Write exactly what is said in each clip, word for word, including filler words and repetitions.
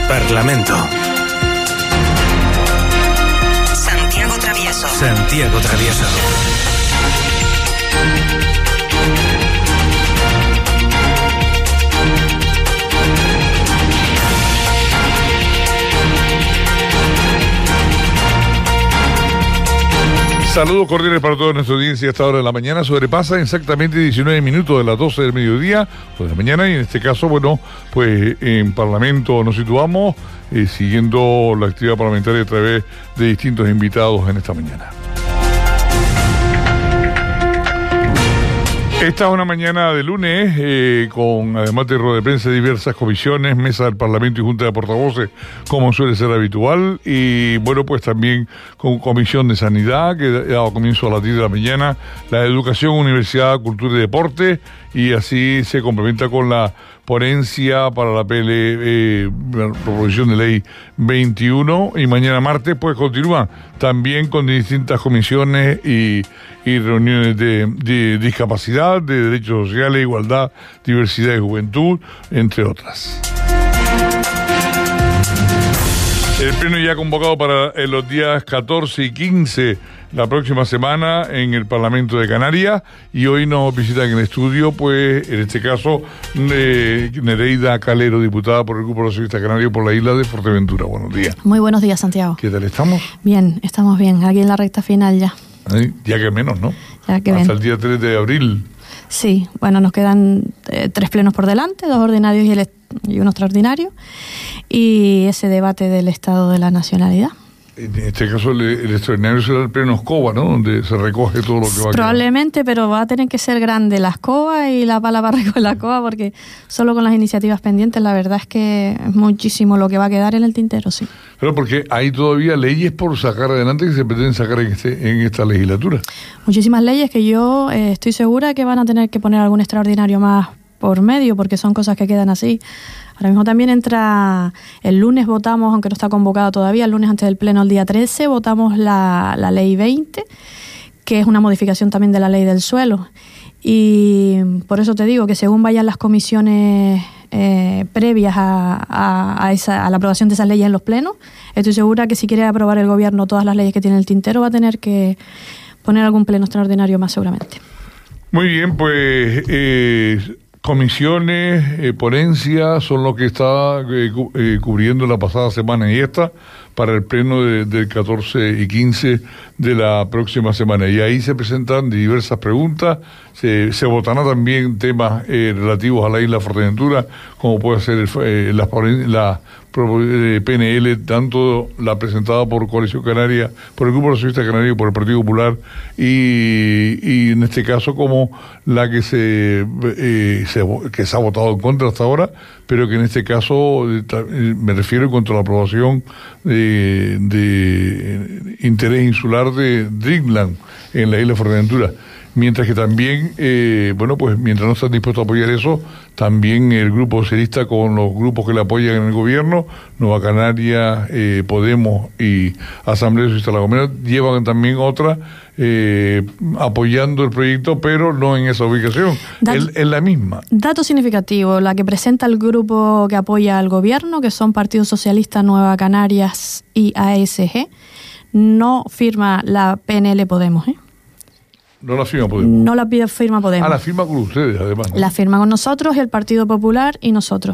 Parlamento. Santiago Travieso. Santiago Travieso. Saludos cordiales para toda nuestra audiencia a esta hora de la mañana. Sobrepasa exactamente diecinueve minutos de las doce del mediodía o de la mañana, y en este caso, bueno, pues en Parlamento nos situamos eh, siguiendo la actividad parlamentaria a través de distintos invitados en esta mañana. Esta es una mañana de lunes, eh, con además de rueda de prensa, diversas comisiones, mesa del Parlamento y Junta de Portavoces, como suele ser habitual, y bueno, pues también con Comisión de Sanidad, que ha dado comienzo a las diez de la mañana, la Educación, Universidad, Cultura y Deporte, y así se complementa con la ponencia para la P L, eh, la proposición de ley veintiuno, y mañana martes pues continúa también con distintas comisiones y, y reuniones de, de discapacidad, de derechos sociales, igualdad, diversidad y juventud, entre otras. El pleno ya convocado para en los días catorce y quince la próxima semana en el Parlamento de Canarias, y hoy nos visitan en el estudio, pues en este caso eh, Nereida Calero, diputada por el Grupo Socialista Canario por la isla de Fuerteventura. Buenos días. Muy buenos días, Santiago. ¿Qué tal estamos? Bien, estamos bien, aquí en la recta final ya. Ay, ya que menos, ¿no? Ya que Hasta ven. el día tres de abril. Sí, bueno, nos quedan eh, tres plenos por delante, dos ordinarios y, el est- y uno extraordinario, y ese debate del Estado de la Nacionalidad. En este caso el, el extraordinario será el pleno escoba, ¿no? Donde se recoge todo lo que va a Probablemente, pero va a tener que ser grande la escoba y la pala para recoger la escoba, porque solo con las iniciativas pendientes la verdad es que es muchísimo lo que va a quedar en el tintero, sí. Pero porque hay todavía leyes por sacar adelante que se pretenden sacar en, este, en esta legislatura. Muchísimas leyes que yo eh, estoy segura que van a tener que poner algún extraordinario más por medio, porque son cosas que quedan así. Ahora mismo también entra, el lunes votamos, aunque no está convocado todavía, el lunes antes del pleno, el día trece, votamos la, la ley veinte, que es una modificación también de la ley del suelo. Y por eso te digo que según vayan las comisiones eh, previas a, a, a, esa, a la aprobación de esas leyes en los plenos, estoy segura que si quiere aprobar el gobierno todas las leyes que tiene el tintero, va a tener que poner algún pleno extraordinario más seguramente. Muy bien, pues eh, comisiones, eh, ponencias son lo que está eh, cu- eh, cubriendo la pasada semana y esta para el pleno de, del catorce y quince de la próxima semana. Y ahí se presentan diversas preguntas, se, se votarán también temas eh, relativos a la isla Fuerteventura, como puede ser el, eh, la, la eh, P N L, tanto la presentada por Coalición Canaria, por el Grupo Socialista Canario y por el Partido Popular, y, y en este caso como la que se, eh, se que se ha votado en contra hasta ahora, pero que en este caso eh, me refiero en cuanto a la aprobación de, de interés insular de Dreamland en la isla Fuerteventura. Mientras que también, eh, bueno, pues mientras no están dispuestos a apoyar eso, también el Grupo Socialista con los grupos que le apoyan en el gobierno, Nueva Canaria, eh, Podemos y Asamblea Socialista de La Gomera, llevan también otra eh, apoyando el proyecto, pero no en esa ubicación, es, es la misma. Dato significativo, la que presenta el grupo que apoya al gobierno, que son Partido Socialista, Nueva Canarias y A S G, no firma la P N L Podemos, ¿eh? No la firma Podemos. No la pide firma Podemos. Ah, la firma con ustedes, además, ¿no? La firma con nosotros, el Partido Popular y nosotros.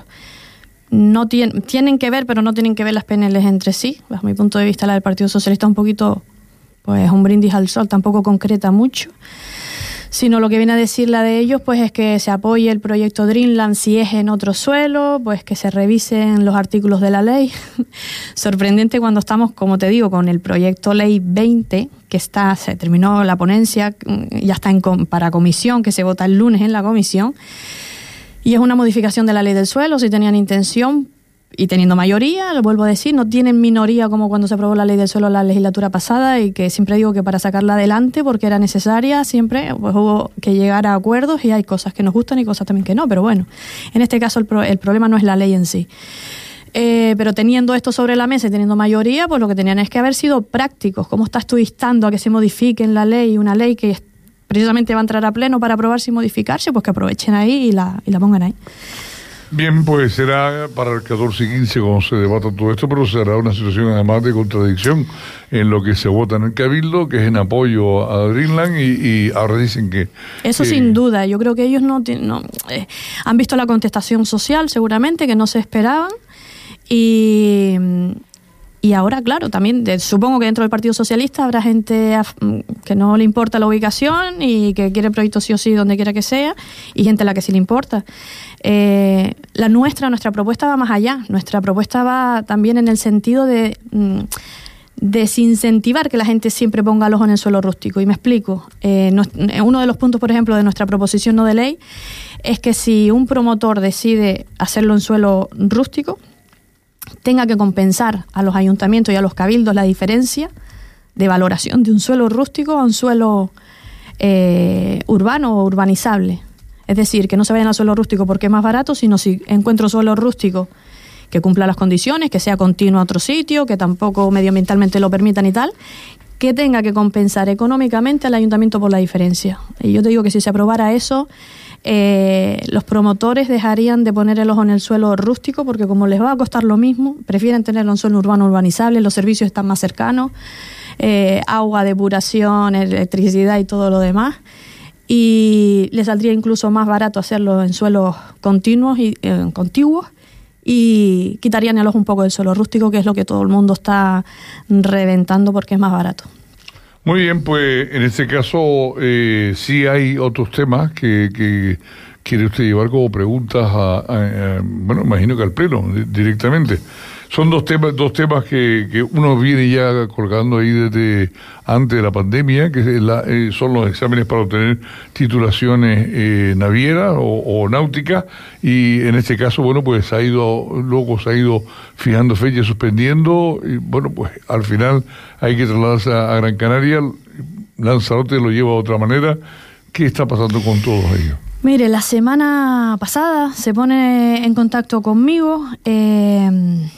No tienen, tienen que ver, pero no tienen que ver las P N Ls entre sí. Bajo mi punto de vista, la del Partido Socialista un poquito, pues un brindis al sol, tampoco concreta mucho. Sino lo que viene a decir la de ellos, pues es que se apoye el proyecto Dreamland si es en otro suelo, pues que se revisen los artículos de la ley. Sorprendente cuando estamos, como te digo, con el proyecto ley veinte, que está, se terminó la ponencia, ya está en, para comisión, que se vota el lunes en la comisión, y es una modificación de la ley del suelo. Si tenían intención, y teniendo mayoría, lo vuelvo a decir, no tienen minoría como cuando se aprobó la ley del suelo la legislatura pasada, y que siempre digo que para sacarla adelante, porque era necesaria, siempre pues hubo que llegar a acuerdos, y hay cosas que nos gustan y cosas también que no, pero bueno, en este caso el, pro, el problema no es la ley en sí. Eh, pero teniendo esto sobre la mesa y teniendo mayoría, pues lo que tenían es que haber sido prácticos. ¿Cómo estás tú instando a que se modifique en la ley, una ley que precisamente va a entrar a pleno para aprobarse y modificarse? Pues que aprovechen ahí y la, y la pongan ahí. Bien, pues será para el catorce y quince cuando se debata todo esto, pero será una situación además de contradicción en lo que se vota en el Cabildo, que es en apoyo a Dreamland, y, y ahora dicen que... Eso que, sin duda, yo creo que ellos no, no eh, han visto la contestación social seguramente, que no se esperaban, y... Y ahora, claro, también de, supongo que dentro del Partido Socialista habrá gente a, que no le importa la ubicación y que quiere proyectos sí o sí donde quiera que sea, y gente a la que sí le importa. Eh, la nuestra, nuestra propuesta va más allá. Nuestra propuesta va también en el sentido de mm, desincentivar que la gente siempre ponga el ojo en el suelo rústico. Y me explico. Eh, no, uno de los puntos, por ejemplo, de nuestra proposición no de ley es que si un promotor decide hacerlo en suelo rústico, tenga que compensar a los ayuntamientos y a los cabildos la diferencia de valoración de un suelo rústico a un suelo eh, urbano o urbanizable. Es decir, que no se vayan al suelo rústico porque es más barato, sino si encuentro suelo rústico que cumpla las condiciones, que sea continuo a otro sitio, que tampoco medioambientalmente lo permitan y tal, que tenga que compensar económicamente al ayuntamiento por la diferencia. Y yo te digo que si se aprobara eso, Eh, los promotores dejarían de poner el ojo en el suelo rústico porque como les va a costar lo mismo, prefieren tenerlo en suelo urbano urbanizable, los servicios están más cercanos, eh, agua, depuración, electricidad y todo lo demás, y les saldría incluso más barato hacerlo en suelos continuos y eh, contiguos, y quitarían el ojo un poco del suelo rústico, que es lo que todo el mundo está reventando porque es más barato. Muy bien, pues en este caso eh, sí hay otros temas que, que quiere usted llevar como preguntas a, a, a bueno, imagino que al Pleno directamente. Son dos temas, dos temas que, que uno viene ya colgando ahí desde antes de la pandemia, que es la, eh, son los exámenes para obtener titulaciones eh, navieras o, o náuticas, y en este caso, bueno, pues ha ido, luego se ha ido fijando fechas, suspendiendo, y bueno, pues al final hay que trasladarse a, a Gran Canaria. Lanzarote lo lleva de otra manera. ¿Qué está pasando con todos ellos? Mire, la semana pasada se pone en contacto conmigo eh,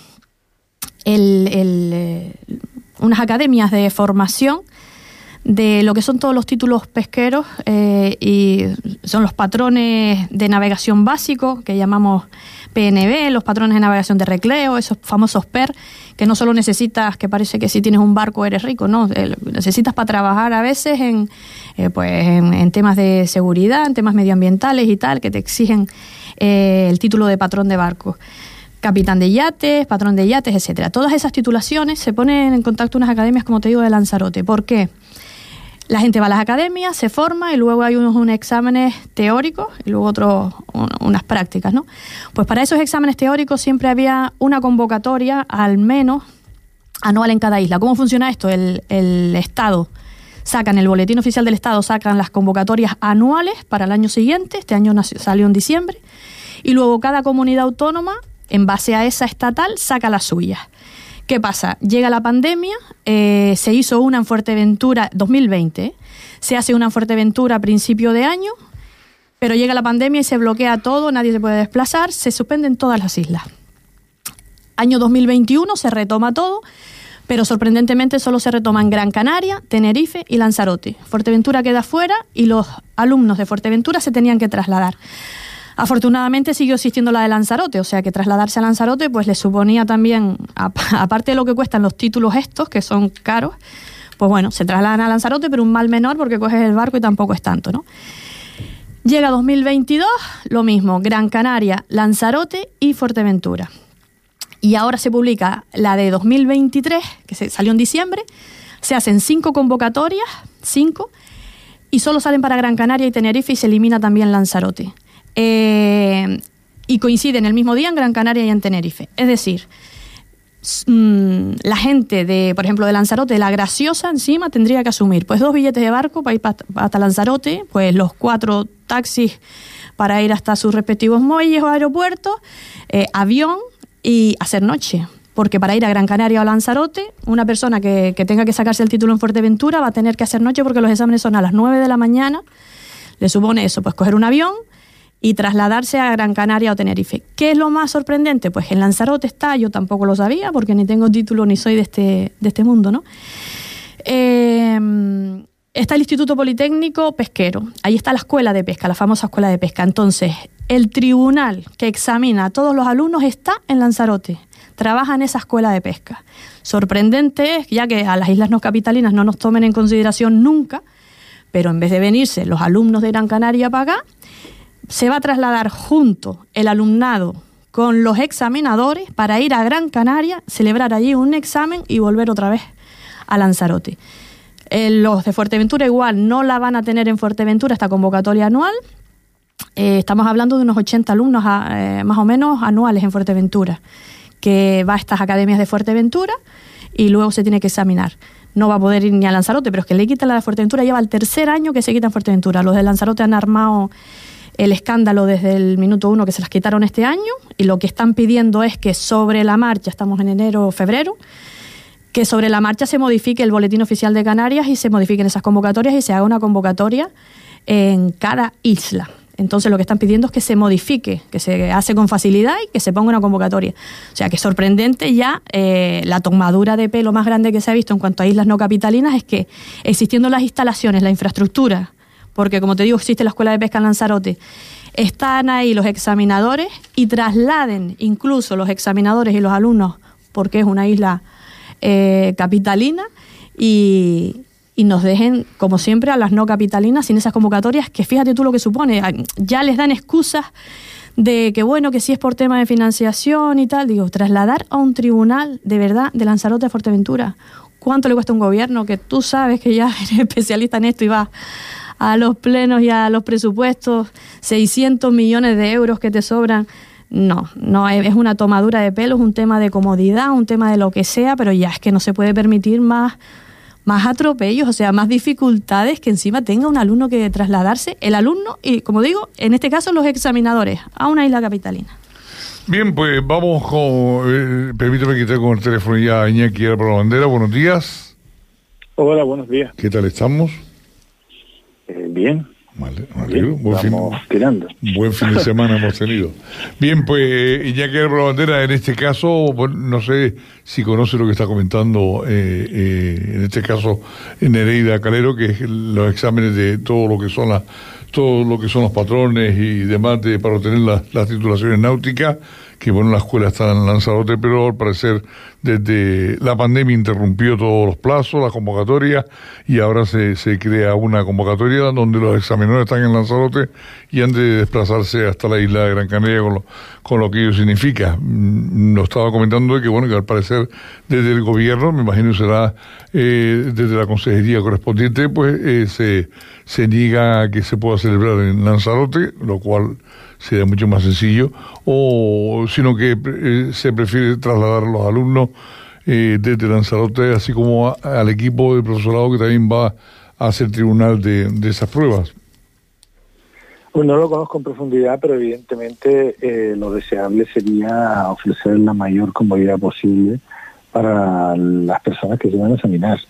el, el, eh, unas academias de formación de lo que son todos los títulos pesqueros eh, y son los patrones de navegación básicos que llamamos P N B, los patrones de navegación de recreo, esos famosos P E R, que no solo necesitas, que parece que si tienes un barco eres rico, no, eh, necesitas para trabajar a veces en, eh, pues en, en temas de seguridad, en temas medioambientales y tal, que te exigen eh, el título de patrón de barco. Capitán de yates, patrón de yates, etcétera. Todas esas titulaciones se ponen en contacto unas academias, como te digo, de Lanzarote. ¿Por qué? La gente va a las academias, se forma y luego hay unos, unos exámenes teóricos y luego otros, un, unas prácticas, ¿no? Pues para esos exámenes teóricos siempre había una convocatoria al menos anual en cada isla. ¿Cómo funciona esto? El, el Estado saca en el boletín oficial del Estado, sacan las convocatorias anuales para el año siguiente, este año salió en diciembre, y luego cada comunidad autónoma, en base a esa estatal, saca las suyas. ¿Qué pasa? Llega la pandemia, eh, se hizo una en Fuerteventura, dos mil veinte, ¿eh? Se hace una en Fuerteventura a principio de año, pero llega la pandemia y se bloquea todo, nadie se puede desplazar, se suspenden todas las islas. Año dos mil veintiuno se retoma todo, pero sorprendentemente solo se retoma en Gran Canaria, Tenerife y Lanzarote. Fuerteventura queda fuera y los alumnos de Fuerteventura se tenían que trasladar. Afortunadamente siguió existiendo la de Lanzarote, o sea que trasladarse a Lanzarote pues les suponía también, aparte de lo que cuestan los títulos estos, que son caros, pues bueno, se trasladan a Lanzarote, pero un mal menor porque coges el barco y tampoco es tanto, ¿no? Llega dos mil veintidós, lo mismo, Gran Canaria, Lanzarote y Fuerteventura. Y ahora se publica la de dos mil veintitrés, que se salió en diciembre, se hacen cinco convocatorias, cinco, y solo salen para Gran Canaria y Tenerife y se elimina también Lanzarote. Eh, y coinciden el mismo día en Gran Canaria y en Tenerife. Es decir, mmm, la gente de, por ejemplo, de Lanzarote, de La Graciosa encima tendría que asumir pues dos billetes de barco para ir hasta Lanzarote, pues los cuatro taxis para ir hasta sus respectivos muelles o aeropuertos, eh, avión y hacer noche. Porque para ir a Gran Canaria o Lanzarote, una persona que, que tenga que sacarse el título en Fuerteventura va a tener que hacer noche porque los exámenes son a las nueve de la mañana. Le supone eso, pues coger un avión y trasladarse a Gran Canaria o Tenerife. ¿Qué es lo más sorprendente? Pues en Lanzarote está, yo tampoco lo sabía porque ni tengo título ni soy de este, de este mundo, ¿no? Eh, está el Instituto Politécnico Pesquero, ahí está la escuela de pesca, la famosa escuela de pesca. Entonces, El tribunal que examina a todos los alumnos está en Lanzarote, trabaja en esa escuela de pesca. Sorprendente es, ya que a las islas no capitalinas no nos tomen en consideración nunca, pero en vez de venirse los alumnos de Gran Canaria para acá, se va a trasladar junto el alumnado con los examinadores para ir a Gran Canaria, celebrar allí un examen y volver otra vez a Lanzarote. Eh, los de Fuerteventura igual no la van a tener en Fuerteventura esta convocatoria anual. Eh, estamos hablando de unos ochenta alumnos a, eh, más o menos anuales en Fuerteventura, que va a estas academias de Fuerteventura y luego se tiene que examinar. No va a poder ir ni a Lanzarote, pero es que le quitan la de Fuerteventura, lleva el tercer año que se quita en Fuerteventura. Los de Lanzarote han armado el escándalo desde el minuto uno que se las quitaron este año, y lo que están pidiendo es que sobre la marcha, estamos en enero o febrero, que sobre la marcha se modifique el boletín oficial de Canarias y se modifiquen esas convocatorias y se haga una convocatoria en cada isla. Entonces lo que están pidiendo es que se modifique, que se hace con facilidad y que se ponga una convocatoria. O sea que es sorprendente ya eh, la tomadura de pelo más grande que se ha visto en cuanto a islas no capitalinas, es que existiendo las instalaciones, la infraestructura, porque como te digo existe la Escuela de Pesca en Lanzarote, están ahí los examinadores y trasladen incluso los examinadores y los alumnos, porque es una isla eh, capitalina, y... y nos dejen, como siempre, a las no capitalinas sin esas convocatorias, que fíjate tú lo que supone. Ya les dan excusas de que, bueno, que si es por tema de financiación y tal. Digo, trasladar a un tribunal, de verdad, de Lanzarote a Fuerteventura, ¿cuánto le cuesta a un gobierno? Que tú sabes que ya eres especialista en esto y vas a los plenos y a los presupuestos, seiscientos millones de euros que te sobran. No, no es una tomadura de pelo, es un tema de comodidad, un tema de lo que sea, pero ya es que no se puede permitir más... más atropellos, o sea, más dificultades, que encima tenga un alumno que trasladarse, el alumno y, como digo, en este caso los examinadores, a una isla capitalina. Bien, pues vamos con, eh, permíteme quitar con el teléfono ya a Iñaki Arbrabandera. Buenos días. Hola, buenos días. ¿Qué tal estamos? Eh, bien. Vale, me alegro. Bien, Buen estamos fin, tirando. Buen fin de semana hemos tenido. Bien, pues Iñaki Arbrabandera, en este caso, bueno, no sé si conoce lo que está comentando, eh, eh, en este caso, Nereida Calero, que es los exámenes de todo lo que son las, todo lo que son los patrones y demás de, para obtener las, las titulaciones náuticas, que bueno, la escuela está en Lanzarote, pero al parecer desde la pandemia interrumpió todos los plazos, las convocatorias, y ahora se, se crea una convocatoria donde los examinadores están en Lanzarote y han de desplazarse hasta la isla de Gran Canaria con lo, con lo que ello significa. Nos estaba comentando de que bueno, que al parecer desde el gobierno, me imagino será eh, desde la consejería correspondiente, pues eh, se, se niega a que se pueda celebrar en Lanzarote, lo cual sería mucho más sencillo, o sino que eh, se prefiere trasladar a los alumnos eh, desde Lanzarote, así como a, al equipo de profesorado que también va a hacer tribunal de, de esas pruebas. Pues no lo conozco en profundidad, pero evidentemente eh, lo deseable sería ofrecer la mayor comodidad posible para las personas que se van a examinar.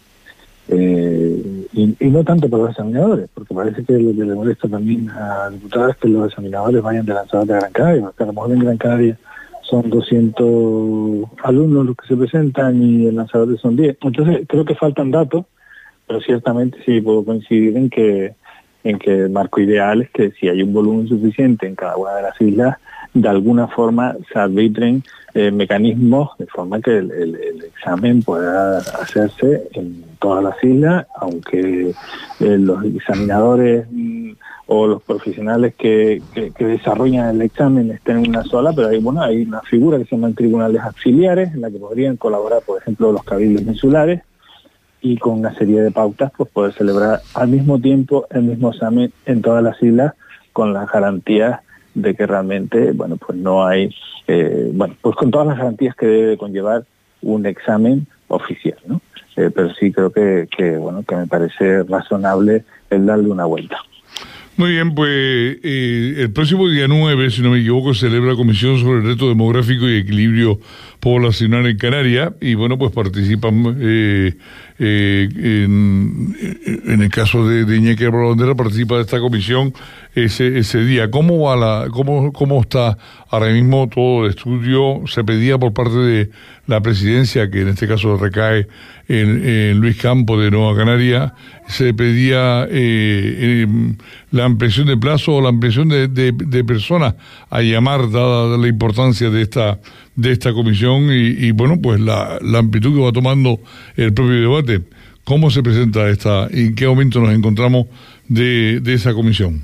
Eh, y, y no tanto para los examinadores, porque parece que lo que le molesta también a diputados es que los examinadores vayan de Lanzarote a Gran Canaria, porque a lo mejor en Gran Canaria son doscientos alumnos los que se presentan y en Lanzarote son diez. Entonces creo que faltan datos, pero ciertamente sí puedo coincidir en que en que el marco ideal es que si hay un volumen suficiente en cada una de las islas, de alguna forma se arbitren eh, mecanismos de forma que el, el, el examen pueda hacerse en todas las islas, aunque eh, los examinadores mm, o los profesionales que, que, que desarrollan el examen estén en una sola, pero hay, bueno, hay una figura que se llaman tribunales auxiliares en la que podrían colaborar, por ejemplo, los cabildos insulares, y con una serie de pautas pues poder celebrar al mismo tiempo el mismo examen en todas las islas, con las garantías de que realmente, bueno, pues no hay, eh, bueno, pues con todas las garantías que debe conllevar un examen oficial, ¿no? Eh, pero sí creo que, que, bueno, que me parece razonable el darle una vuelta. Muy bien, pues eh, el próximo día nueve, si no me equivoco, se celebra la Comisión sobre el Reto Demográfico y Equilibrio poblacional en Canarias y bueno, pues participan eh, eh, en, en el caso de, de Iñaki Álvaro participa de esta comisión ese ese día. ¿Cómo va la, cómo, cómo está ahora mismo todo el estudio? Se pedía por parte de la presidencia, que en este caso recae en, en Luis Campos de Nueva Canaria, se pedía eh, eh, la ampliación de plazo o la ampliación de, de, de personas a llamar, dada la importancia de esta de esta comisión y, y bueno, pues la, la amplitud que va tomando el propio debate. ¿Cómo se presenta esta y en qué momento nos encontramos de, de esa comisión?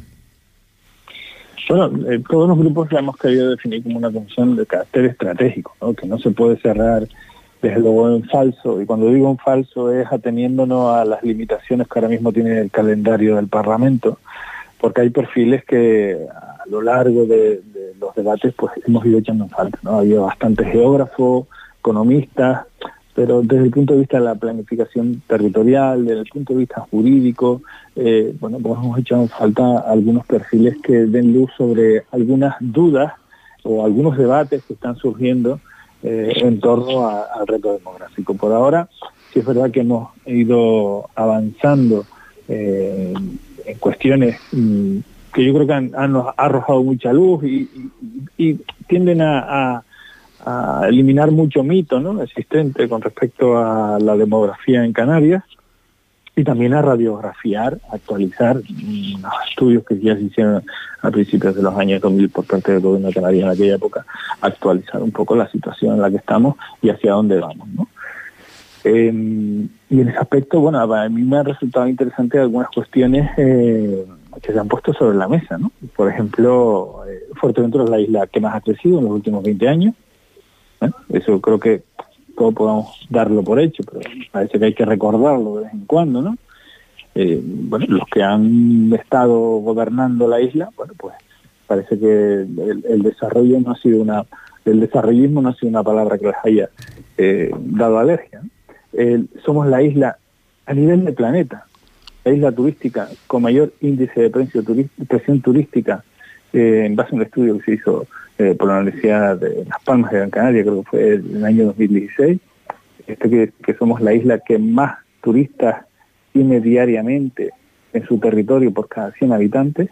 Bueno, eh, todos los grupos la hemos querido definir como una comisión de carácter estratégico, ¿no? Que no se puede cerrar desde luego en falso, y cuando digo en falso es ateniéndonos a las limitaciones que ahora mismo tiene el calendario del Parlamento, porque hay perfiles que a lo largo de, de los debates pues hemos ido echando en falta, ¿no? Había bastantes geógrafos, economistas, pero desde el punto de vista de la planificación territorial, desde el punto de vista jurídico, eh, bueno, pues hemos echado en falta algunos perfiles que den luz sobre algunas dudas o algunos debates que están surgiendo eh, en torno a, al reto demográfico. Por ahora, sí es verdad que hemos ido avanzando eh, en cuestiones mmm, que yo creo que han, han arrojado mucha luz y, y, y tienden a, a a eliminar mucho mito, ¿no?, existente con respecto a la demografía en Canarias y también a radiografiar, actualizar los estudios que ya se hicieron a principios de los años dos mil por parte del gobierno de Canarias en aquella época, actualizar un poco la situación en la que estamos y hacia dónde vamos, ¿no? Eh, y en ese aspecto, bueno, a mí me han resultado interesantes algunas cuestiones eh, que se han puesto sobre la mesa, ¿no? Por ejemplo, eh, Fuerteventura es la isla que más ha crecido en los últimos veinte años. ¿Eh? Eso creo que todos podemos darlo por hecho, pero parece que hay que recordarlo de vez en cuando, ¿no? Eh, bueno, los que han estado gobernando la isla, bueno, pues parece que el, el desarrollo no ha sido una, el desarrollismo no ha sido una palabra que les haya eh, dado alergia, ¿no? Eh, somos la isla a nivel de planeta, la isla turística con mayor índice de precio turist, presión turística eh, en base a un estudio que se hizo Eh, por la Universidad de Las Palmas de Gran Canaria, creo que fue en el año dos mil dieciséis, este que, que somos la isla que más turistas tiene diariamente en su territorio por cada cien habitantes.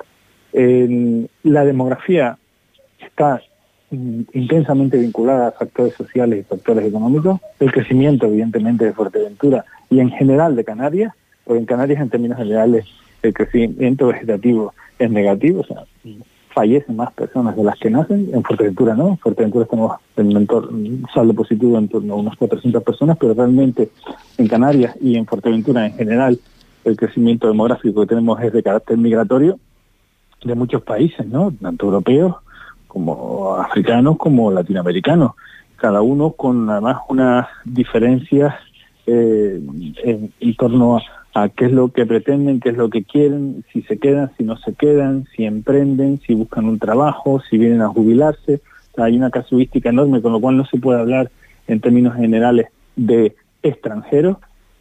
Eh, la demografía está mm, intensamente vinculada a factores sociales y factores económicos, el crecimiento evidentemente de Fuerteventura y en general de Canarias, porque en Canarias en términos generales el crecimiento vegetativo es negativo, o sea, fallecen más personas de las que nacen. En Fuerteventura no, en Fuerteventura estamos en un, entorno, un saldo positivo en torno a unas cuatrocientas personas, pero realmente en Canarias y en Fuerteventura en general el crecimiento demográfico que tenemos es de carácter migratorio de muchos países, ¿no?, tanto europeos como africanos como latinoamericanos, cada uno con además unas diferencias eh, en, en torno a a qué es lo que pretenden, qué es lo que quieren, si se quedan, si no se quedan, si emprenden, si buscan un trabajo, si vienen a jubilarse. O sea, hay una casuística enorme, con lo cual no se puede hablar en términos generales de extranjeros.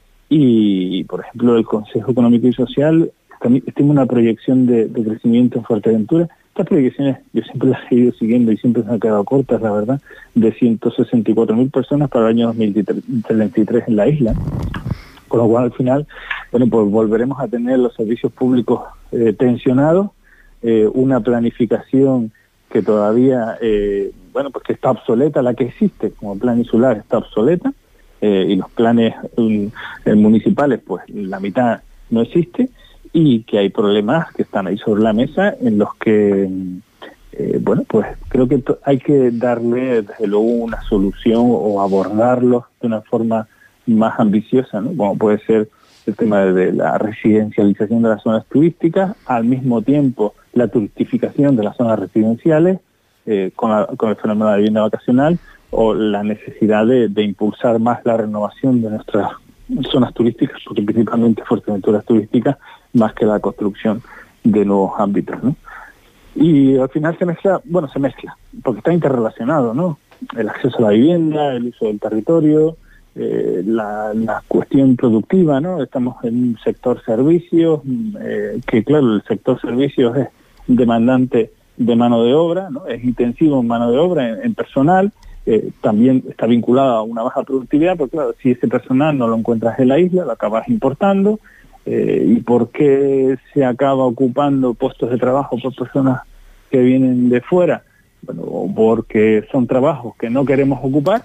Y, por ejemplo, el Consejo Económico y Social estima una proyección de, de crecimiento en Fuerteventura. Estas proyecciones yo siempre las he ido siguiendo y siempre se han quedado cortas, la verdad, de ciento sesenta y cuatro mil personas para el año dos mil treinta y tres en la isla. Con lo cual, al final, bueno, pues volveremos a tener los servicios públicos eh, tensionados, eh, una planificación que todavía, eh, bueno, pues que está obsoleta, la que existe como plan insular está obsoleta, eh, y los planes um, eh, municipales, pues la mitad no existe, y que hay problemas que están ahí sobre la mesa en los que, eh, bueno, pues creo que hay que darle, desde luego, una solución o abordarlos de una forma más ambiciosa, ¿no?, como puede ser el tema de la residencialización de las zonas turísticas, al mismo tiempo la turistificación de las zonas residenciales eh, con, la, con el fenómeno de la vivienda vacacional, o la necesidad de, de impulsar más la renovación de nuestras zonas turísticas, porque principalmente Fuerteventura es turística, más que la construcción de nuevos ámbitos, ¿no? Y al final se mezcla, bueno, se mezcla, porque está interrelacionado, ¿no?, el acceso a la vivienda, el uso del territorio, Eh, la, la cuestión productiva, ¿no? Estamos en un sector servicios, eh, que claro, el sector servicios es demandante de mano de obra, ¿no?, es intensivo en mano de obra, en, en personal, eh, también está vinculado a una baja productividad, porque claro, si ese personal no lo encuentras en la isla, lo acabas importando. Eh, ¿Y por qué se acaba ocupando puestos de trabajo por personas que vienen de fuera? Bueno, porque son trabajos que no queremos ocupar.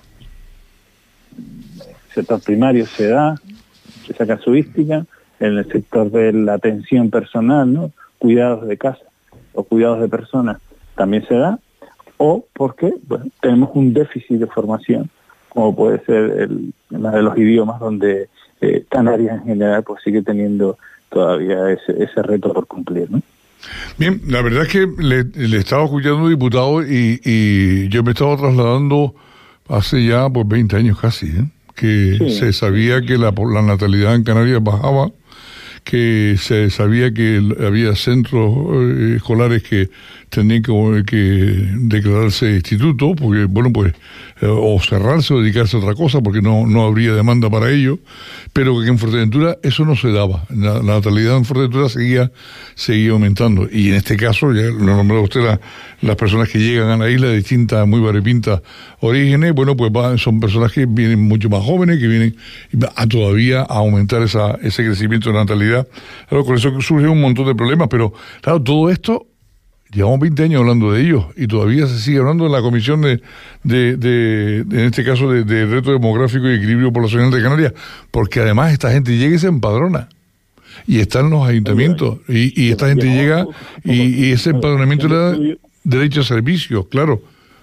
En el sector primario se da, esa casuística, en el sector de la atención personal, ¿no? Cuidados de casa o cuidados de personas también se da, o porque bueno, tenemos un déficit de formación, como puede ser el, la de los idiomas, donde eh, Canarias en general pues sigue teniendo todavía ese, ese reto por cumplir, ¿no? Bien, la verdad es que le, le estaba escuchando, diputado, y, y yo me estaba trasladando hace ya pues veinte años casi, ¿eh? que sí, se sabía que la, la natalidad en Canarias bajaba, que se sabía que había centros eh, escolares que tenían que, que declararse instituto, porque, bueno, pues, eh, o cerrarse o dedicarse a otra cosa, porque no, no habría demanda para ello, pero que en Fuerteventura eso no se daba. La, la natalidad en Fuerteventura seguía, seguía aumentando. Y en este caso, ya lo nombró usted, la, las personas que llegan a la isla de distintas, muy variopintas orígenes, bueno, pues va, son personas que vienen mucho más jóvenes, que vienen a todavía a aumentar esa, ese crecimiento de natalidad. Claro, con eso surge un montón de problemas, pero claro, todo esto, llevamos veinte años hablando de ellos y todavía se sigue hablando en la Comisión de, de, de, de en este caso, de, de Reto Demográfico y Equilibrio Poblacional de Canarias, porque además esta gente llega y se empadrona. Y está en los ayuntamientos, y, y esta gente llega y, y ese empadronamiento le da derecho a servicios, claro.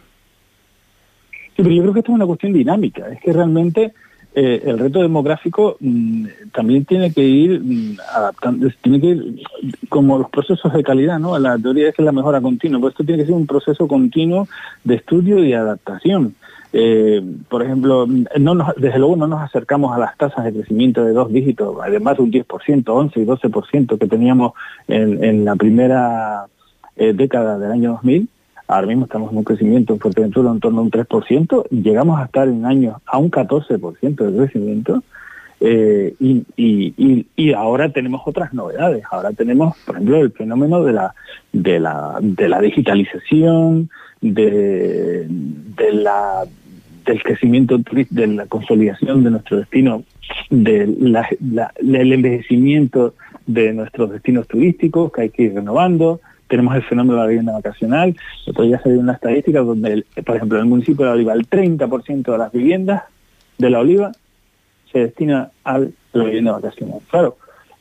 Sí, pero yo creo que esto es una cuestión dinámica, es que realmente eh, el reto demográfico mmm, también tiene que ir mmm, adaptando, tiene que ir como los procesos de calidad, ¿no? La teoría es que es la mejora continua, pues esto tiene que ser un proceso continuo de estudio y adaptación. Eh, por ejemplo, no nos, desde luego no nos acercamos a las tasas de crecimiento de dos dígitos, además de un diez por ciento, once y doce por ciento que teníamos en, en la primera eh, década del año dos mil. Ahora mismo estamos en un crecimiento en Fuerteventura en torno a un tres por ciento y llegamos a estar en años a un catorce por ciento de crecimiento. Eh, y, y, y, y ahora tenemos otras novedades. Ahora tenemos, por ejemplo, el fenómeno de la de la de la digitalización, de, de la del crecimiento, de la consolidación de nuestro destino, de la, la, del envejecimiento de nuestros destinos turísticos que hay que ir renovando. Tenemos el fenómeno de la vivienda vacacional. Otro día salió una estadística donde, el, por ejemplo, en el municipio de La Oliva, el treinta por ciento de las viviendas de La Oliva se destina a la vivienda vacacional. Claro,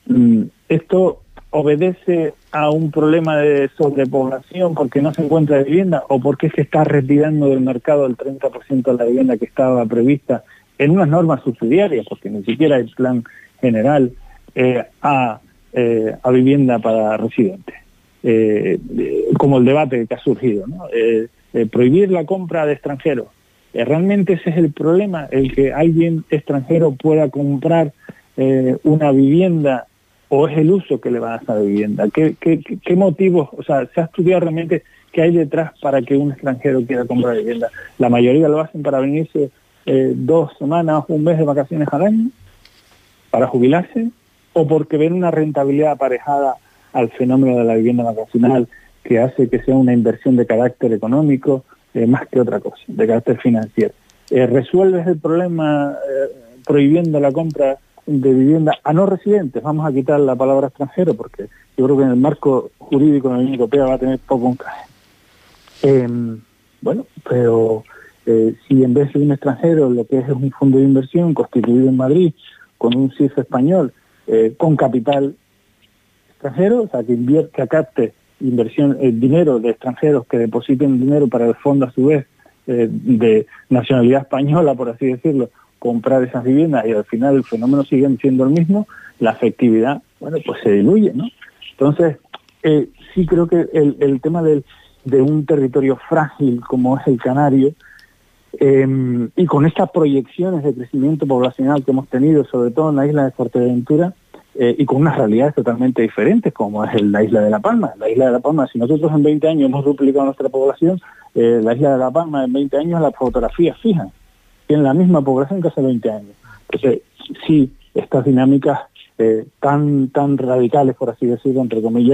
esto obedece a un problema de sobrepoblación porque no se encuentra vivienda o porque se está retirando del mercado el treinta por ciento de la vivienda que estaba prevista en unas normas subsidiarias, porque ni siquiera hay plan general eh, a, eh, a vivienda para residentes. Eh, eh, como el debate que ha surgido, ¿no? Eh, eh, prohibir la compra de extranjeros. Eh, realmente ese es el problema, el que alguien extranjero pueda comprar eh, una vivienda, o es el uso que le va a dar a esa vivienda. ¿Qué, qué, qué motivos? O sea, ¿se ha estudiado realmente qué hay detrás para que un extranjero quiera comprar vivienda? La mayoría lo hacen para venirse eh, dos semanas, un mes de vacaciones al año, para jubilarse, o porque ven una rentabilidad aparejada al fenómeno de la vivienda vacacional que hace que sea una inversión de carácter económico eh, más que otra cosa, de carácter financiero. Eh, ¿Resuelves el problema eh, prohibiendo la compra de vivienda a no residentes? Vamos a quitar la palabra extranjero porque yo creo que en el marco jurídico de la Unión Europea va a tener poco encaje. Eh, bueno, pero eh, si en vez de un extranjero lo que es es un fondo de inversión constituido en Madrid con un C I F español, eh, con capital extranjero, o sea, que invierte, que capte inversión, eh, dinero de extranjeros que depositen dinero para el fondo a su vez eh, de nacionalidad española, por así decirlo, comprar esas viviendas y al final el fenómeno sigue siendo el mismo, la efectividad, bueno, pues se diluye, ¿no? Entonces, eh, sí creo que el, el tema del, de un territorio frágil como es el Canario, eh, y con estas proyecciones de crecimiento poblacional que hemos tenido, sobre todo en la isla de Fuerteventura, Eh, y con unas realidades totalmente diferentes, como es el, la isla de La Palma. La isla de La Palma, si nosotros en veinte años hemos duplicado nuestra población, eh, la isla de La Palma en veinte años las fotografías fijas, tienen la misma población que hace veinte años. Entonces, sí, estas dinámicas eh, tan tan radicales, por así decirlo, entre comillas,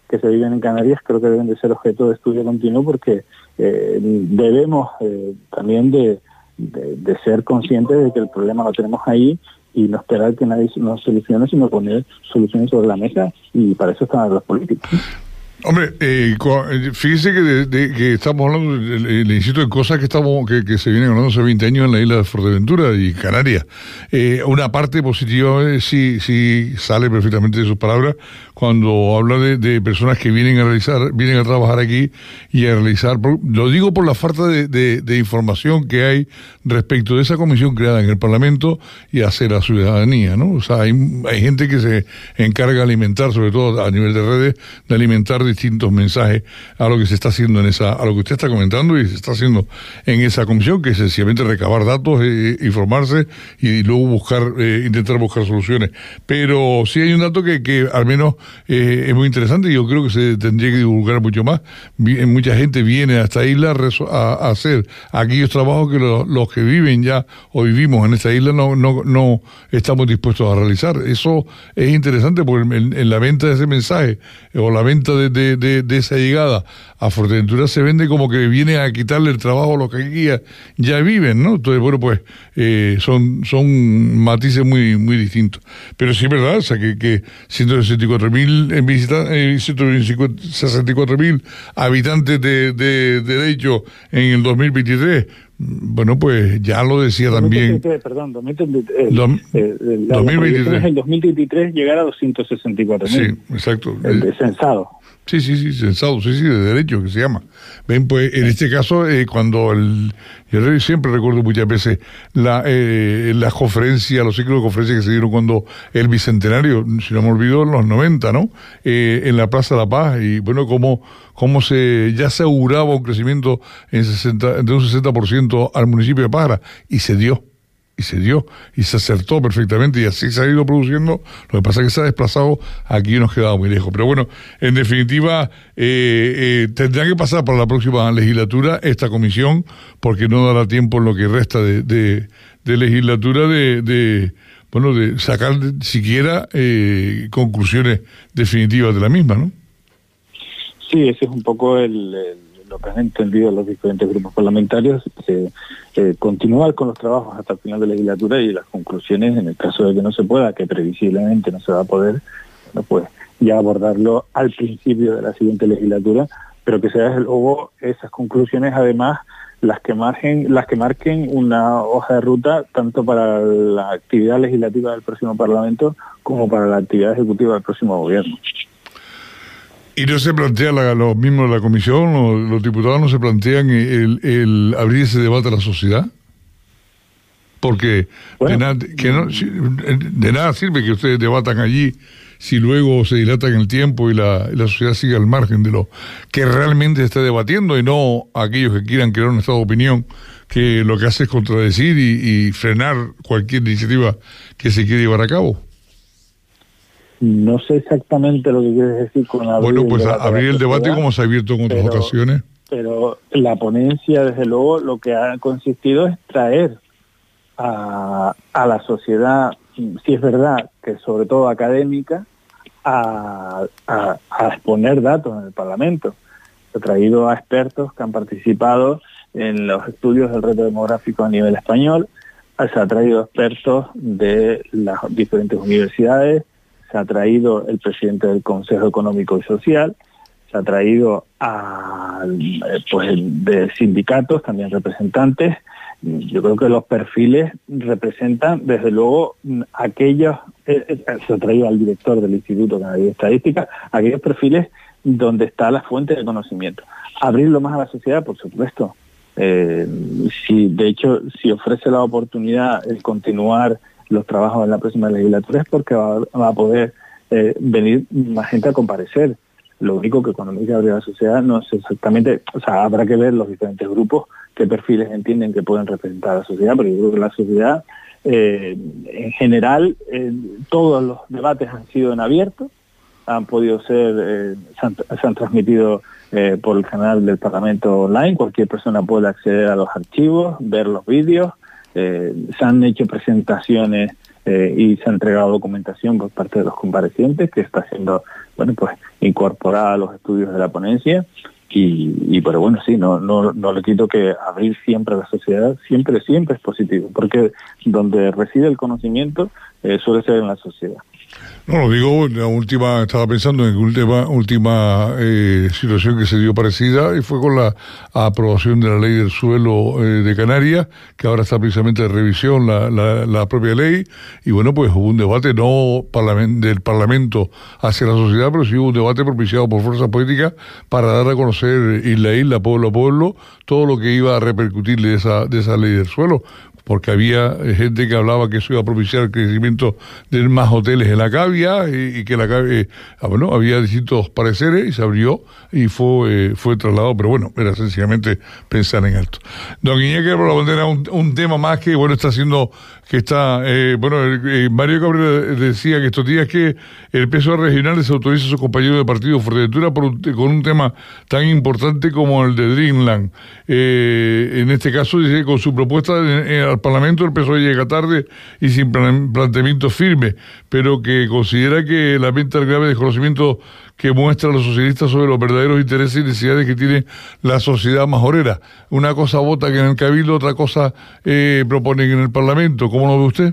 que se viven en Canarias creo que deben de ser objeto de estudio continuo, porque eh, debemos eh, también de, de, de ser conscientes de que el problema lo tenemos ahí y no esperar que nadie nos solucione, sino poner soluciones sobre la mesa, y para eso están los políticos. Hombre, eh, fíjese que, de, de, que estamos hablando, le, le insisto, de cosas que estamos que, que se vienen hablando hace veinte años en la isla de Fuerteventura y Canarias. Eh, una parte positiva eh, sí, sí sale perfectamente de sus palabras cuando habla de, de personas que vienen a realizar, vienen a trabajar aquí y a realizar, lo digo por la falta de, de, de información que hay respecto de esa comisión creada en el Parlamento y hacer la ciudadanía, ¿no? O sea, hay, hay gente que se encarga de alimentar, sobre todo a nivel de redes, de alimentar distintos mensajes a lo que se está haciendo en esa, a lo que usted está comentando y se está haciendo en esa comisión, que es sencillamente recabar datos, eh, informarse y luego buscar, eh, intentar buscar soluciones. Pero sí hay un dato que, que al menos eh, es muy interesante y yo creo que se tendría que divulgar mucho más. Mucha gente viene a esta isla a, a hacer aquellos trabajos que los, los que viven ya o vivimos en esta isla no, no, no estamos dispuestos a realizar. Eso es interesante porque en, en la venta de ese mensaje o la venta de De, de, de esa llegada a Fuerteventura se vende como que viene a quitarle el trabajo a los que aquí ya, ya viven, ¿no? Entonces, bueno, pues eh, son son matices muy muy distintos. Pero sí es verdad, o sea, que, que ciento sesenta y cuatro mil en visita, eh, ciento sesenta y cuatro mil habitantes de, de, de derecho en el dos mil veintitrés, bueno, pues ya lo decía también. Perdón, dos mil veintitrés, el, eh, el, la, dos mil veintitrés. El dos mil veintitrés llegar a doscientos sesenta y cuatro mil. Sí, exacto. El de censado. Sí, sí, sí, censado, sí, sí, de derecho que se llama. Ven, pues en este caso, eh, cuando el, yo siempre recuerdo muchas veces la, eh, las conferencias, los ciclos de conferencias que se dieron cuando el bicentenario, si no me olvido, en los noventa, ¿no? Eh, en la Plaza de la Paz, y bueno, como cómo se ya se auguraba un crecimiento en sesenta, de un sesenta por ciento al municipio de Pájara, y se dio. Y se dio, y se acertó perfectamente, y así se ha ido produciendo. Lo que pasa es que se ha desplazado aquí y nos quedaba muy lejos. Pero bueno, en definitiva, eh, eh, tendrá que pasar para la próxima legislatura esta comisión, porque no dará tiempo en lo que resta de, de, de legislatura de, de, bueno, de sacar siquiera eh, conclusiones definitivas de la misma, ¿no? Sí, ese es un poco el... el... lo que han entendido los diferentes grupos parlamentarios, eh, eh, continuar con los trabajos hasta el final de la legislatura, y las conclusiones, en el caso de que no se pueda, que previsiblemente no se va a poder, bueno, pues ya abordarlo al principio de la siguiente legislatura, pero que sea desde luego esas conclusiones además las que marquen, las que marquen una hoja de ruta tanto para la actividad legislativa del próximo Parlamento como para la actividad ejecutiva del próximo gobierno. ¿Y no se plantea, la, los miembros de la comisión, los, los diputados no se plantean el, el abrir ese debate a la sociedad? Porque bueno, de, nada, que no, de nada sirve que ustedes debatan allí si luego se dilatan el tiempo y la, y la sociedad sigue al margen de lo que realmente se está debatiendo, y no aquellos que quieran crear un estado de opinión que lo que hace es contradecir y, y frenar cualquier iniciativa que se quiera llevar a cabo. No sé exactamente lo que quieres decir con abrir Bueno, pues el debate, abrir el debate como se ha abierto en otras pero, ocasiones. Pero la ponencia, desde luego, lo que ha consistido es traer a, a la sociedad, si es verdad que sobre todo académica, a, a, a exponer datos en el Parlamento. Se ha traído a expertos que han participado en los estudios del reto demográfico a nivel español, se ha traído expertos de las diferentes universidades, se ha traído el presidente del Consejo Económico y Social, se ha traído a pues de sindicatos, también representantes. Yo creo que los perfiles representan, desde luego, aquellos, eh, se ha traído al director del Instituto Canario de Estadística, aquellos perfiles donde está la fuente de conocimiento. Abrirlo más a la sociedad, por supuesto. Eh, si, de hecho, si ofrece la oportunidad de continuar los trabajos en la próxima legislatura, es porque va, va a poder eh, venir más gente a comparecer. Lo único que cuando me dice abrir a la sociedad no es exactamente, o sea, habrá que ver los diferentes grupos qué perfiles entienden que pueden representar a la sociedad, pero yo creo que la sociedad, eh, en general, eh, todos los debates han sido en abierto, han podido ser, eh, se, han, se han transmitido eh, por el canal del Parlamento online, cualquier persona puede acceder a los archivos, ver los vídeos. Eh, se han hecho presentaciones eh, y se ha entregado documentación por parte de los comparecientes, que está siendo bueno, pues incorporada a los estudios de la ponencia. Y, y pero bueno, sí, no, no, no le quito que abrir siempre a la sociedad, siempre, siempre es positivo, porque donde reside el conocimiento eh, suele ser en la sociedad. No, lo digo, la última, estaba pensando en la última, última eh, situación que se dio parecida y fue con la aprobación de la ley del suelo eh, de Canarias, que ahora está precisamente de revisión la, la, la propia ley, y bueno, pues hubo un debate no parlament, del Parlamento hacia la sociedad, pero sí hubo un debate propiciado por fuerzas políticas para dar a conocer isla a isla, pueblo a pueblo, todo lo que iba a repercutir de esa, de esa ley del suelo, porque había gente que hablaba que eso iba a propiciar el crecimiento de más hoteles en la cavia y, y que la cavia, eh, bueno, había distintos pareceres y se abrió y fue eh, fue trasladado, pero bueno, era sencillamente pensar en alto. Don Iñaki por la bandera, un, un tema más que, bueno, está haciendo, que está, eh, bueno, eh, Mario Cabrera decía que estos días que el P S O E regional desautoriza a sus compañeros de partido Fuerteventura por un, con un tema tan importante como el de Dreamland. Eh, en este caso, dice, con su propuesta de, eh, al Parlamento, el P S O E llega tarde y sin plan, planteamiento firme, pero que considera que lamenta el grave desconocimiento que muestran los socialistas sobre los verdaderos intereses y necesidades que tiene la sociedad majorera. Una cosa votan en el Cabildo, otra cosa eh, proponen en el Parlamento. ¿Cómo lo ve usted?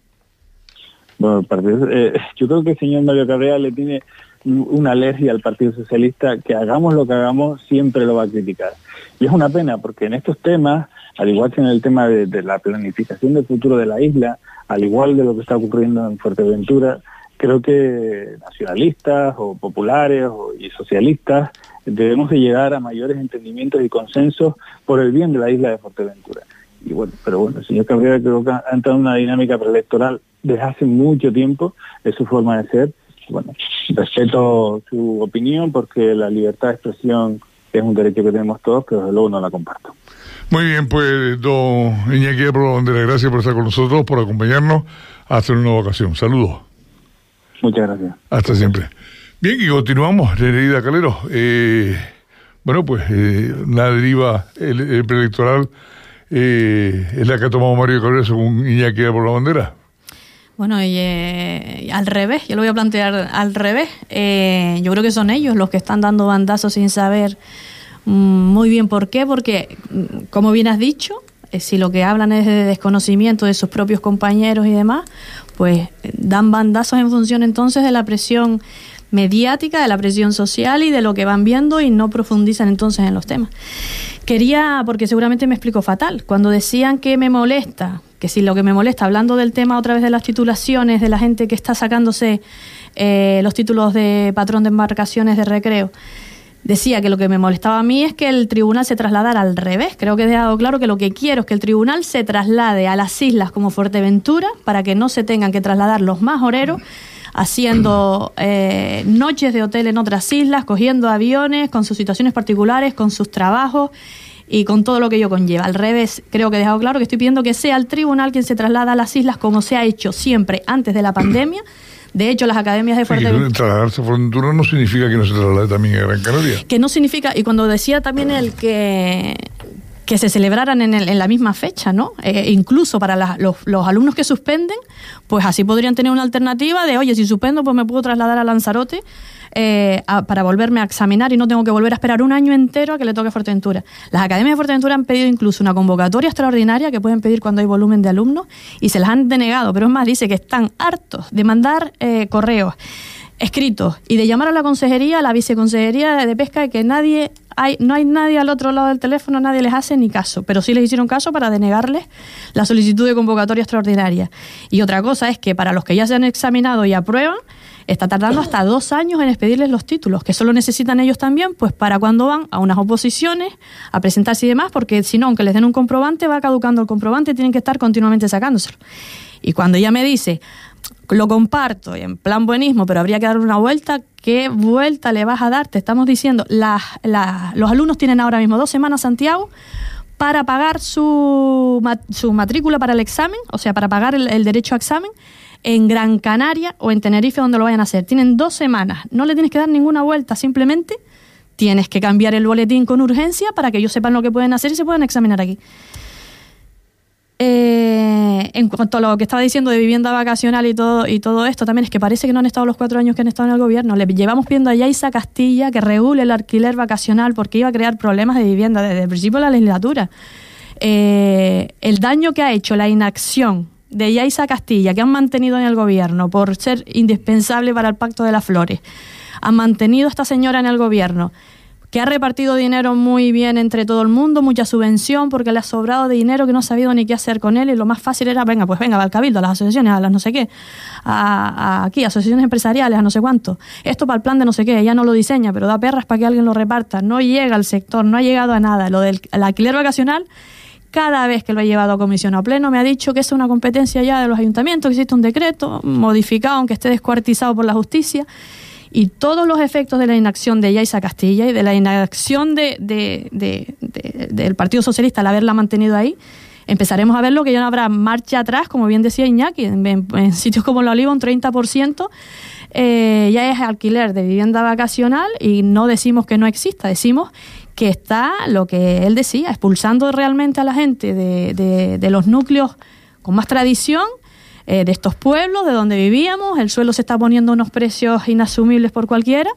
Bueno, el partido, eh, yo creo que el señor Mario Cabrera le tiene una alergia al Partido Socialista, que hagamos lo que hagamos, siempre lo va a criticar. Y es una pena, porque en estos temas, al igual que en el tema de, de la planificación del futuro de la isla, al igual de lo que está ocurriendo en Fuerteventura, creo que nacionalistas o populares o, y socialistas debemos de llegar a mayores entendimientos y consensos por el bien de la isla de Fuerteventura. Y bueno, pero bueno, el señor Cabrera creo que ha entrado en una dinámica preelectoral desde hace mucho tiempo, es su forma de ser. Bueno, respeto su opinión porque la libertad de expresión es un derecho que tenemos todos, pero desde luego no la comparto. Muy bien, pues don Iñaki por la bandera, gracias por estar con nosotros, por acompañarnos hasta una nueva ocasión. Saludos. Muchas gracias. Hasta siempre. Bien, y continuamos, Nereida Calero. Eh, bueno, pues eh, la deriva el, el preelectoral eh, es la que ha tomado Mario Cabrera según Iñaki por la bandera. Bueno, y eh, al revés, yo lo voy a plantear al revés. Eh, yo creo que son ellos los que están dando bandazos sin saber mm, muy bien por qué, porque, como bien has dicho, eh, si lo que hablan es de desconocimiento de sus propios compañeros y demás, pues dan bandazos en función entonces de la presión mediática, de la presión social y de lo que van viendo y no profundizan entonces en los temas. Quería, porque seguramente me explico fatal, cuando decían que me molesta, que si lo que me molesta, hablando del tema otra vez de las titulaciones, de la gente que está sacándose eh, los títulos de patrón de embarcaciones de recreo, decía que lo que me molestaba a mí es que el tribunal se trasladara al revés. Creo que he dejado claro que lo que quiero es que el tribunal se traslade a las islas como Fuerteventura para que no se tengan que trasladar los majoreros haciendo eh, noches de hotel en otras islas, cogiendo aviones, con sus situaciones particulares, con sus trabajos y con todo lo que ello conlleva. Al revés, creo que he dejado claro que estoy pidiendo que sea el tribunal quien se traslada a las islas como se ha hecho siempre antes de la pandemia. De hecho, las academias de Fuerteventura... Sí, trasladarse a Fuerteventura no significa que no se traslade también a Gran Canaria. Que no significa, y cuando decía también el que... que se celebraran en, el, en la misma fecha, ¿no? Eh, incluso para la, los, los alumnos que suspenden, pues así podrían tener una alternativa de, oye, si suspendo, pues me puedo trasladar a Lanzarote eh, a, para volverme a examinar y no tengo que volver a esperar un año entero a que le toque Fuerteventura. Las academias de Fuerteventura han pedido incluso una convocatoria extraordinaria que pueden pedir cuando hay volumen de alumnos y se las han denegado, pero es más, dice que están hartos de mandar eh, correos escritos y de llamar a la consejería, a la viceconsejería de pesca, de que nadie hay, no hay nadie al otro lado del teléfono, nadie les hace ni caso, pero sí les hicieron caso para denegarles la solicitud de convocatoria extraordinaria. Y otra cosa es que para los que ya se han examinado y aprueban, está tardando hasta dos años en expedirles los títulos, que solo necesitan ellos también, pues para cuando van a unas oposiciones, a presentarse y demás, porque si no, aunque les den un comprobante, va caducando el comprobante y tienen que estar continuamente sacándoselo. Y cuando ella me dice, lo comparto, y en plan buenismo, pero habría que dar una vuelta, ¿qué vuelta le vas a dar? Te estamos diciendo, la, la, los alumnos tienen ahora mismo dos semanas, Santiago, para pagar su, su matrícula para el examen, o sea, para pagar el, el derecho a examen, en Gran Canaria o en Tenerife, donde lo vayan a hacer. Tienen dos semanas, no le tienes que dar ninguna vuelta, simplemente tienes que cambiar el boletín con urgencia para que ellos sepan lo que pueden hacer y se puedan examinar aquí. Eh, en cuanto a lo que estaba diciendo de vivienda vacacional y todo y todo esto, también es que parece que no han estado los cuatro años que han estado en el gobierno. Le llevamos pidiendo a Yaiza Castilla que regule el alquiler vacacional porque iba a crear problemas de vivienda desde el principio de la legislatura. Eh, el daño que ha hecho la inacción de Yaiza Castilla, que han mantenido en el gobierno por ser indispensable para el Pacto de las Flores, han mantenido a esta señora en el gobierno, que ha repartido dinero muy bien entre todo el mundo, mucha subvención, porque le ha sobrado de dinero que no ha sabido ni qué hacer con él, y lo más fácil era, venga, pues venga, va al cabildo, a las asociaciones, a las no sé qué, a, a aquí, asociaciones empresariales, a no sé cuánto. Esto para el plan de no sé qué, ella no lo diseña, pero da perras para que alguien lo reparta. No llega al sector, no ha llegado a nada. Lo del el alquiler vacacional, cada vez que lo he llevado a comisión o a pleno, me ha dicho que es una competencia ya de los ayuntamientos, que existe un decreto modificado, aunque esté descuartizado por la justicia. Y todos los efectos de la inacción de Yaiza Castilla y de la inacción de, de, de, de, del Partido Socialista al haberla mantenido ahí, empezaremos a verlo, que ya no habrá marcha atrás, como bien decía Iñaki, en, en, en sitios como La Oliva un treinta por ciento eh, ya es alquiler de vivienda vacacional, y no decimos que no exista, decimos que está lo que él decía, expulsando realmente a la gente de, de, de los núcleos con más tradición, Eh, de estos pueblos, de donde vivíamos. El suelo se está poniendo unos precios inasumibles por cualquiera,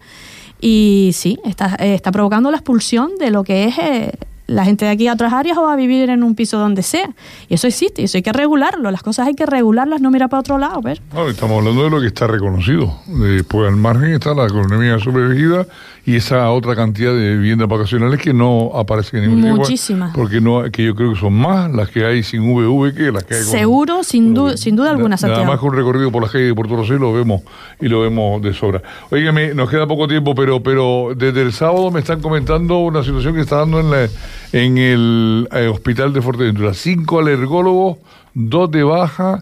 y sí, está, eh, está provocando la expulsión de lo que es eh, la gente de aquí a otras áreas o a vivir en un piso donde sea. Y eso existe, y eso hay que regularlo. Las cosas hay que regularlas, no mirar para otro lado. Ver. No, estamos hablando de lo que está reconocido. Después al margen está la economía sumergida y esa otra cantidad de viviendas vacacionales que no aparecen en ningún Muchísimas. Porque no, que yo creo que son más las que hay sin V V que las que hay con... Seguro, sin, du- sin duda alguna, Santiago. Nada más con un recorrido por las calles de Puerto Rosell lo vemos y lo vemos de sobra. Óigame, nos queda poco tiempo, pero pero desde el sábado me están comentando una situación que está dando en, la, en el eh, hospital de Fuerteventura. Cinco alergólogos, dos de baja,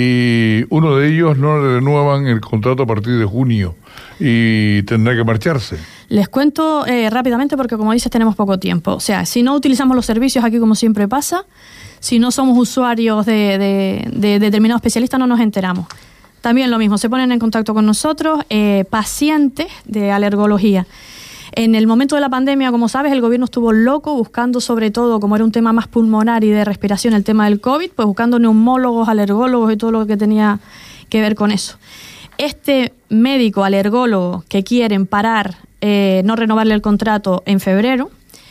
y uno de ellos no le renuevan el contrato a partir de junio y tendrá que marcharse. Les cuento eh, rápidamente porque, como dices, tenemos poco tiempo. O sea, si no utilizamos los servicios aquí, como siempre pasa, si no somos usuarios de, de, de, de determinados especialistas, no nos enteramos. También lo mismo, se ponen en contacto con nosotros eh, pacientes de alergología. En el momento de la pandemia, como sabes, el gobierno estuvo loco buscando, sobre todo, como era un tema más pulmonar y de respiración, el tema del COVID, pues buscando neumólogos, alergólogos y todo lo que tenía que ver con eso. Este médico alergólogo que quieren parar, eh, no renovarle el contrato en febrero,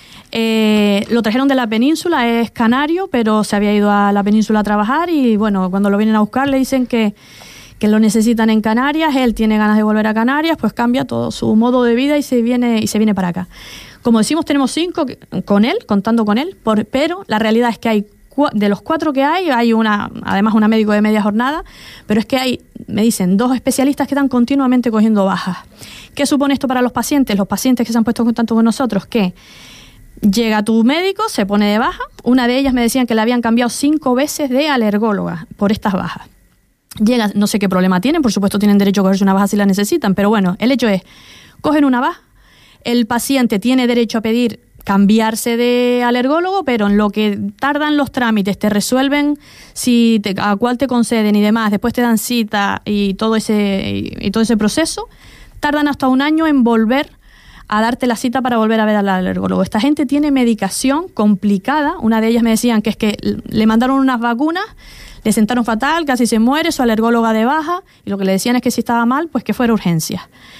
eh, lo trajeron de la península, es canario, pero se había ido a la península a trabajar, y bueno, cuando lo vienen a buscar le dicen que que lo necesitan en Canarias, él tiene ganas de volver a Canarias, pues cambia todo su modo de vida y se viene y se viene para acá. Como decimos, tenemos cinco con él, contando con él, por, pero la realidad es que hay de los cuatro que hay, hay una, además una médico de media jornada, pero es que hay, me dicen, dos especialistas que están continuamente cogiendo bajas. ¿Qué supone esto para los pacientes? Los pacientes que se han puesto en contacto con nosotros, que llega tu médico, se pone de baja, una de ellas me decían que le habían cambiado cinco veces de alergóloga por estas bajas. Llega, no sé qué problema tienen, por supuesto tienen derecho a cogerse una baja si la necesitan, pero bueno, el hecho es, cogen una baja, el paciente tiene derecho a pedir cambiarse de alergólogo, pero en lo que tardan los trámites, te resuelven si te, a cuál te conceden y demás, después te dan cita y todo ese y, y todo ese proceso, tardan hasta un año en volver a darte la cita para volver a ver al alergólogo. Esta gente tiene medicación complicada, una de ellas me decían que es que le mandaron unas vacunas, le sentaron fatal, casi se muere, su alergóloga de baja, y lo que le decían es que si estaba mal, pues que fuera urgencias.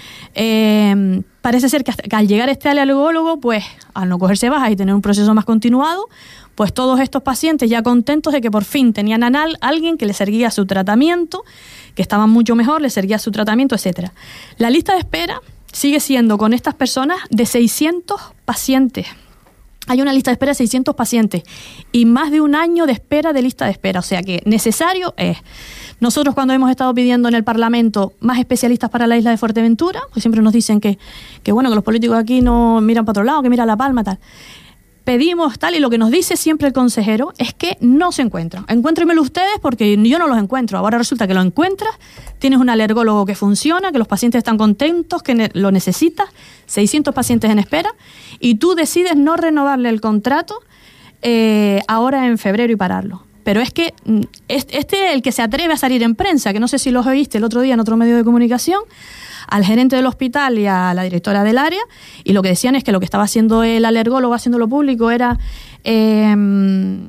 Eh, parece ser que, hasta, que al llegar este alergólogo, pues al no cogerse baja y tener un proceso más continuado, pues todos estos pacientes ya contentos de que por fin tenían a alguien que les seguía su tratamiento, que estaban mucho mejor, les seguía su tratamiento, etcétera. La lista de espera sigue siendo con estas personas de seiscientos pacientes. Hay una lista de espera de seiscientos pacientes y más de un año de espera de lista de espera. O sea que necesario es. Nosotros, cuando hemos estado pidiendo en el Parlamento más especialistas para la isla de Fuerteventura, pues siempre nos dicen que, que bueno, que los políticos aquí no miran para otro lado, que miran La Palma, tal. Pedimos tal, y lo que nos dice siempre el consejero es que no se encuentran. Encuéntrenmelo ustedes porque yo no los encuentro. Ahora resulta que lo encuentras, tienes un alergólogo que funciona, que los pacientes están contentos, que ne- lo necesitas, seiscientos pacientes en espera, y tú decides no renovarle el contrato eh, ahora en febrero y pararlo. Pero es que este es el que se atreve a salir en prensa, que no sé si los oíste el otro día en otro medio de comunicación, al gerente del hospital y a la directora del área, y lo que decían es que lo que estaba haciendo el alergólogo, haciéndolo público, era eh,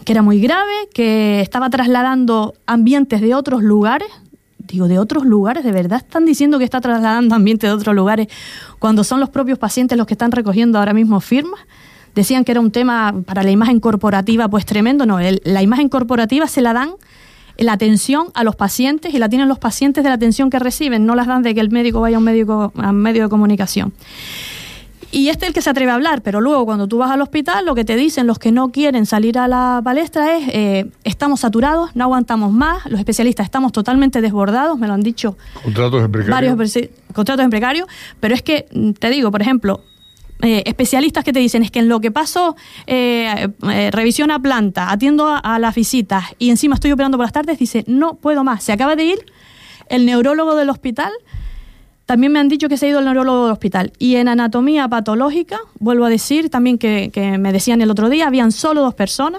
que era muy grave, que estaba trasladando ambientes de otros lugares. Digo, ¿de otros lugares? ¿De verdad están diciendo que está trasladando ambientes de otros lugares cuando son los propios pacientes los que están recogiendo ahora mismo firmas? Decían que era un tema para la imagen corporativa, pues tremendo. No, el, la imagen corporativa se la dan la atención a los pacientes y la tienen los pacientes de la atención que reciben, no las dan de que el médico vaya a un, médico, a un medio de comunicación. Y este es el que se atreve a hablar, pero luego cuando tú vas al hospital, lo que te dicen los que no quieren salir a la palestra es eh, estamos saturados, no aguantamos más, los especialistas estamos totalmente desbordados, me lo han dicho contratos en precario. varios contratos en precario, pero es que, te digo, por ejemplo, eh, especialistas que te dicen es que en lo que paso eh, eh, revisión a planta, atiendo a, a las visitas y encima estoy operando por las tardes, dice, no puedo más. Se acaba de ir el neurólogo del hospital. También me han dicho que se ha ido el neurólogo del hospital. Y en anatomía patológica, vuelvo a decir, también que, que me decían el otro día, habían solo dos personas.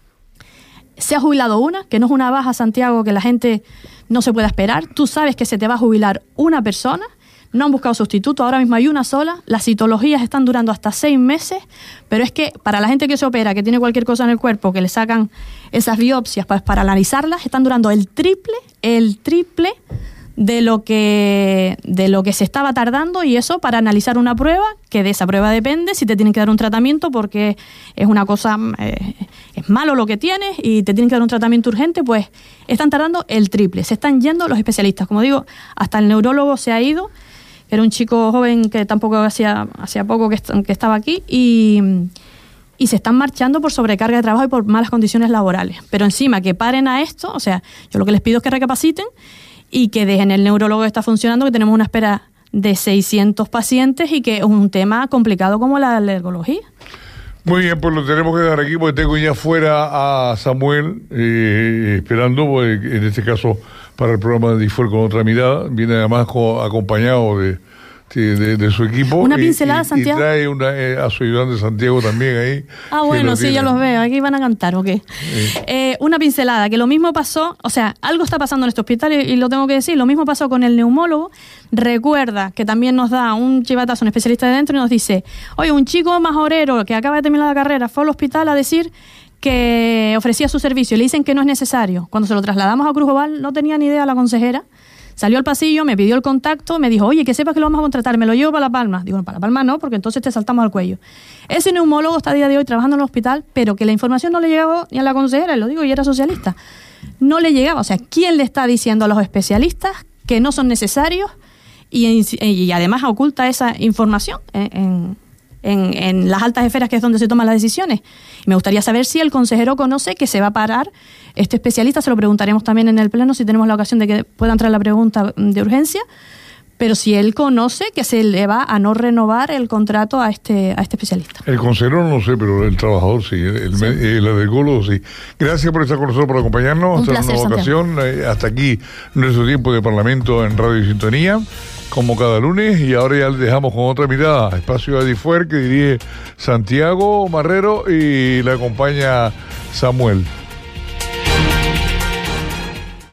Se ha jubilado una, que no es una baja, Santiago, que la gente no se pueda esperar. Tú sabes que se te va a jubilar una persona, no han buscado sustituto, ahora mismo hay una sola. Las citologías están durando hasta seis meses, pero es que para la gente que se opera, que tiene cualquier cosa en el cuerpo, que le sacan esas biopsias pues, para analizarlas, están durando el triple, el triple de lo que de lo que se estaba tardando, y eso para analizar una prueba, que de esa prueba depende si te tienen que dar un tratamiento porque es una cosa, eh, es malo lo que tienes y te tienen que dar un tratamiento urgente, pues están tardando el triple. Se están yendo los especialistas. Como digo, hasta el neurólogo se ha ido, era un chico joven que tampoco hacía, hacía poco que, que estaba aquí, y, y se están marchando por sobrecarga de trabajo y por malas condiciones laborales. Pero encima que paren a esto, o sea, yo lo que les pido es que recapaciten y que dejen el neurólogo que está funcionando, que tenemos una espera de seiscientos pacientes y que es un tema complicado como la alergología. Muy bien, pues lo tenemos que dejar aquí porque tengo ya fuera a Samuel eh, esperando, pues, en este caso para el programa de Difuer con otra mirada. Viene además co- acompañado de, de, de su equipo. Una pincelada, y, y, Santiago. Y trae una, eh, a su ayudante Santiago también ahí. Ah, bueno, sí, tiene. ya los veo. Aquí van a cantar, ¿o qué? Sí. Eh, una pincelada, que lo mismo pasó, o sea, algo está pasando en este hospital y, y lo tengo que decir, lo mismo pasó con el neumólogo. Recuerda que también nos da un chivatazo, un especialista de dentro, y nos dice, oye, un chico majorero que acaba de terminar la carrera fue al hospital a decir que ofrecía su servicio y le dicen que no es necesario. Cuando se lo trasladamos a Cruz Oval, no tenía ni idea la consejera. Salió al pasillo, me pidió el contacto, me dijo, oye, que sepas que lo vamos a contratar, me lo llevo para La Palma. Digo, no, para La Palma no, porque entonces te saltamos al cuello. Ese neumólogo está a día de hoy trabajando en el hospital, pero que la información no le llegaba ni a la consejera, y lo digo, y era socialista. No le llegaba. O sea, ¿quién le está diciendo a los especialistas que no son necesarios y, y además oculta esa información en, en, en las altas esferas, que es donde se toman las decisiones? Y me gustaría saber si el consejero conoce que se va a parar este especialista. Se lo preguntaremos también en el pleno si tenemos la ocasión de que pueda entrar la pregunta de urgencia, pero si él conoce que se le va a no renovar el contrato a este a este especialista. El consejero no lo sé, pero el trabajador sí, el, sí. el, el alergólogo sí. Gracias por estar con nosotros, por acompañarnos. Un hasta placer, la nueva ocasión. Eh, hasta aquí nuestro tiempo de Parlamento en Radio y Sintonía, como cada lunes, y ahora ya le dejamos con otra mirada. Espacio de Difuer, que dirige Santiago Marrero y le acompaña Samuel.